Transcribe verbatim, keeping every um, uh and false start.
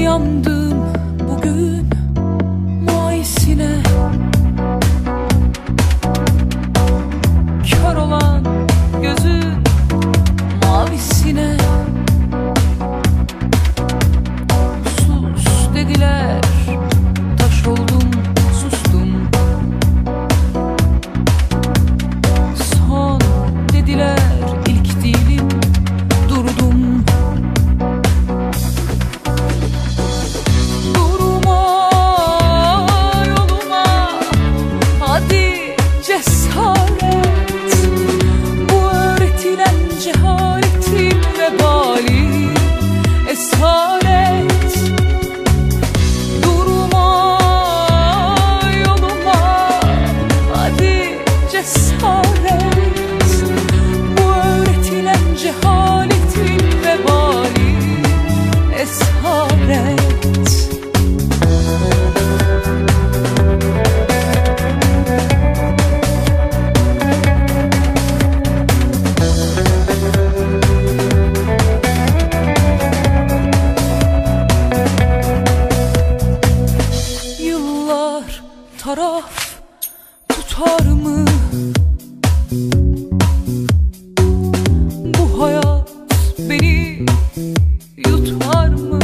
yandım bugün muaysine. Kör olan gözün mavisine. Sus dediler, taş oldum, sustum. Son dediler, ilk değilim, durdum. Durma yoluma, hadi cesaret. Bu öğretilen cehaletin vebali esaret. Durma yoluma, hadi cesaret. Bu öğretilen cehaletin vebali esaret. Yıllar taraf tutar mı? Bu hayat beni yutar mı?